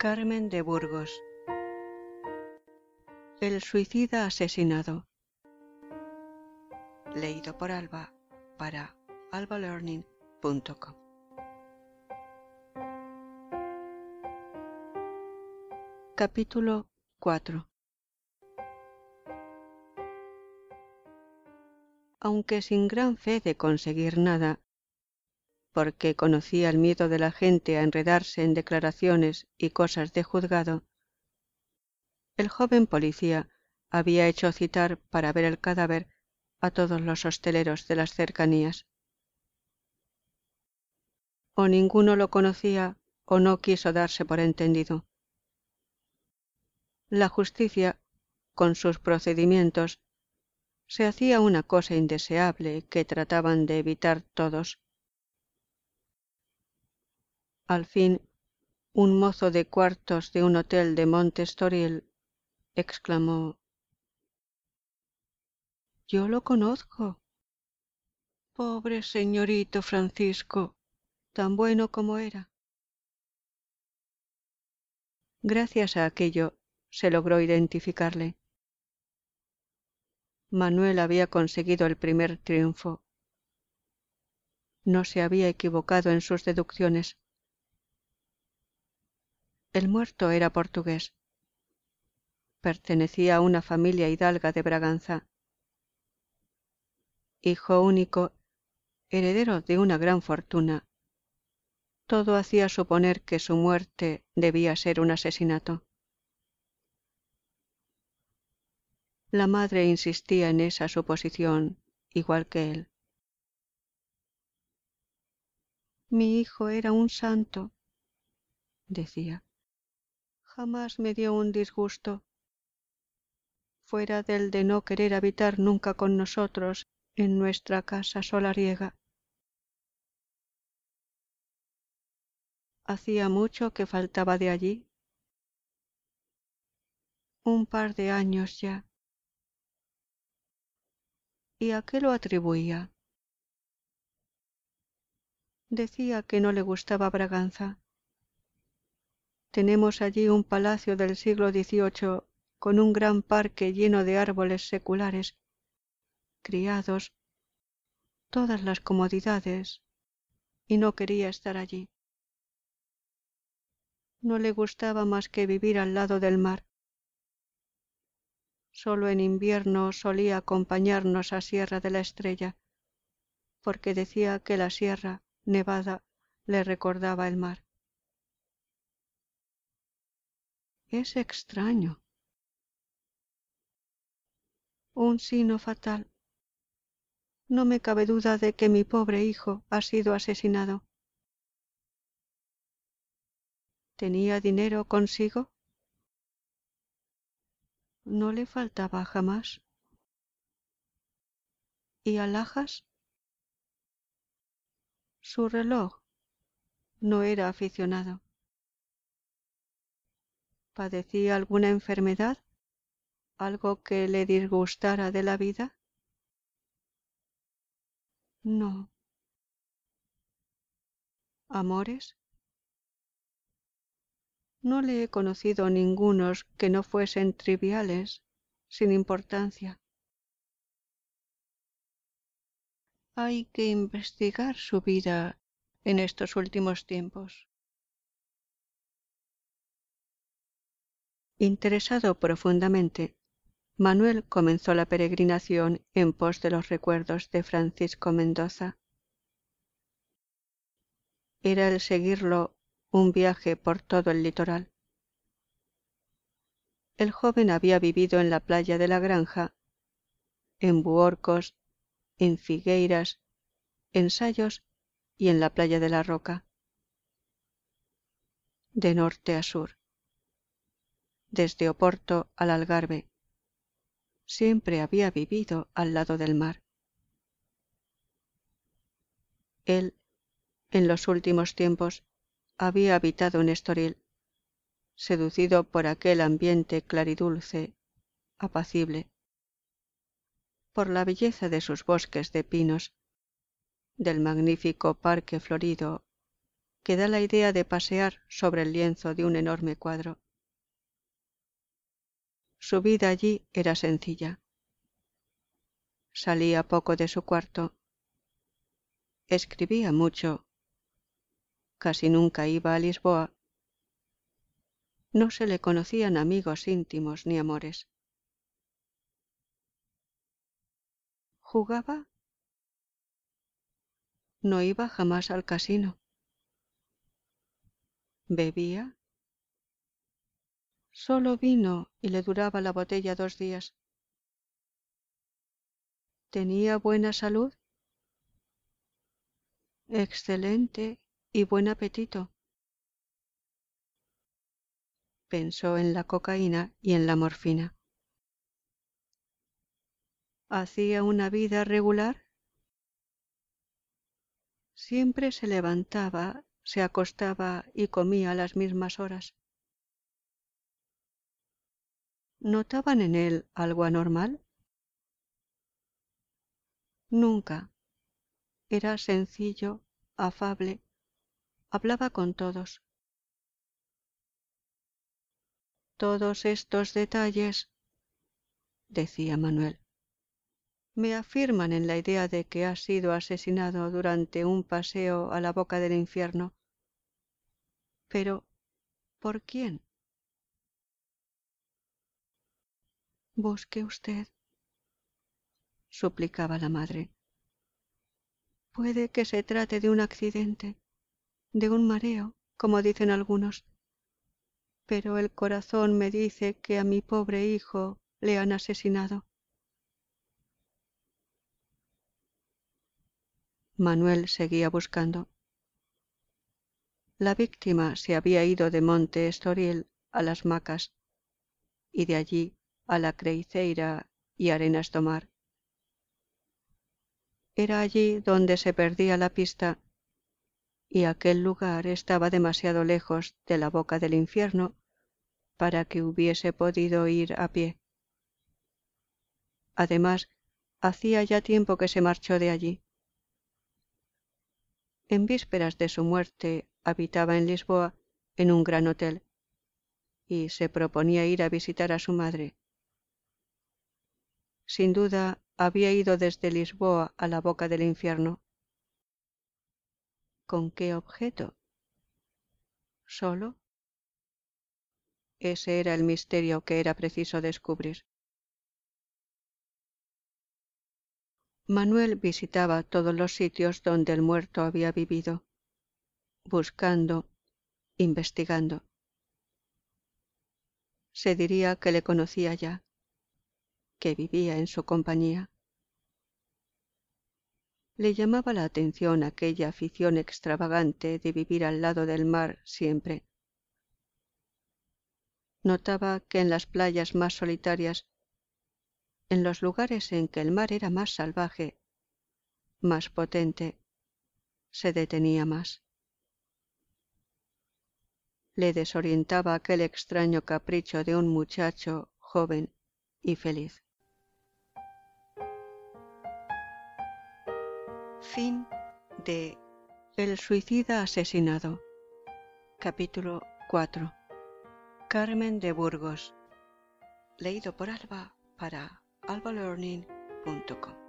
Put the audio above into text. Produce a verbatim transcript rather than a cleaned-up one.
Carmen de Burgos. El suicida asesinado. Leído por Alba para alba learning punto com. Capítulo cuatro. Aunque sin gran fe de conseguir nada, porque conocía el miedo de la gente a enredarse en declaraciones y cosas de juzgado, el joven policía había hecho citar para ver el cadáver a todos los hosteleros de las cercanías. O ninguno lo conocía o no quiso darse por entendido. La justicia, con sus procedimientos, se hacía una cosa indeseable que trataban de evitar todos. Al fin, un mozo de cuartos de un hotel de Monte Estoril exclamó: «Yo lo conozco. Pobre señorito Francisco, tan bueno como era». Gracias a aquello se logró identificarle. Manuel había conseguido el primer triunfo. No se había equivocado en sus deducciones. El muerto era portugués. Pertenecía a una familia hidalga de Braganza. Hijo único, heredero de una gran fortuna, todo hacía suponer que su muerte debía ser un asesinato. La madre insistía en esa suposición, igual que él. «Mi hijo era un santo», decía. «Jamás me dio un disgusto, fuera del de no querer habitar nunca con nosotros en nuestra casa solariega». ¿Hacía mucho que faltaba de allí? Un par de años ya. ¿Y a qué lo atribuía? Decía que no le gustaba Braganza. Tenemos allí un palacio del siglo dieciocho con un gran parque lleno de árboles seculares, criados, todas las comodidades, y no quería estar allí. No le gustaba más que vivir al lado del mar. Solo en invierno solía acompañarnos a Sierra de la Estrella, porque decía que la sierra nevada le recordaba el mar. Es extraño. Un sino fatal. No me cabe duda de que mi pobre hijo ha sido asesinado. ¿Tenía dinero consigo? No le faltaba jamás. ¿Y alhajas? Su reloj. No era aficionado. ¿Padecía alguna enfermedad? ¿Algo que le disgustara de la vida? No. ¿Amores? No le he conocido ningunos que no fuesen triviales, sin importancia. Hay que investigar su vida en estos últimos tiempos. Interesado profundamente, Manuel comenzó la peregrinación en pos de los recuerdos de Francisco Mendoza. Era el seguirlo un viaje por todo el litoral. El joven había vivido en la playa de la Granja, en Buorcos, en Figueiras, en Sayos y en la playa de la Roca. De norte a sur, desde Oporto al Algarve, siempre había vivido al lado del mar. Él, en los últimos tiempos, había habitado en Estoril, seducido por aquel ambiente claridulce, apacible, por la belleza de sus bosques de pinos, del magnífico parque florido que da la idea de pasear sobre el lienzo de un enorme cuadro. Su vida allí era sencilla. Salía poco de su cuarto. Escribía mucho. Casi nunca iba a Lisboa. No se le conocían amigos íntimos ni amores. ¿Jugaba? No iba jamás al casino. ¿Bebía? Solo vino y le duraba la botella dos días. ¿Tenía buena salud? Excelente y buen apetito. Pensó en la cocaína y en la morfina. ¿Hacía una vida regular? Siempre se levantaba, se acostaba y comía a las mismas horas. ¿Notaban en él algo anormal? Nunca. Era sencillo, afable, hablaba con todos. Todos estos detalles, decía Manuel, me afirman en la idea de que ha sido asesinado durante un paseo a la boca del infierno. Pero, ¿por quién? Busque usted, suplicaba la madre. Puede que se trate de un accidente, de un mareo, como dicen algunos, pero el corazón me dice que a mi pobre hijo le han asesinado. Manuel seguía buscando. La víctima se había ido de Monte Estoril a las Macas y de allí a la Creiceira y Arenas do Mar. Era allí donde se perdía la pista y aquel lugar estaba demasiado lejos de la boca del infierno para que hubiese podido ir a pie. Además, hacía ya tiempo que se marchó de allí. En vísperas de su muerte habitaba en Lisboa en un gran hotel y se proponía ir a visitar a su madre. Sin duda había ido desde Lisboa a la boca del infierno. ¿Con qué objeto? ¿Solo? Ese era el misterio que era preciso descubrir. Manuel visitaba todos los sitios donde el muerto había vivido, buscando, investigando. Se diría que le conocía ya, que vivía en su compañía. Le llamaba la atención aquella afición extravagante de vivir al lado del mar siempre. Notaba que en las playas más solitarias, en los lugares en que el mar era más salvaje, más potente, se detenía más. Le desorientaba aquel extraño capricho de un muchacho joven y feliz. Fin de El suicida asesinado. Capítulo cuatro. Carmen de Burgos. Leído por Alba para alba learning punto com.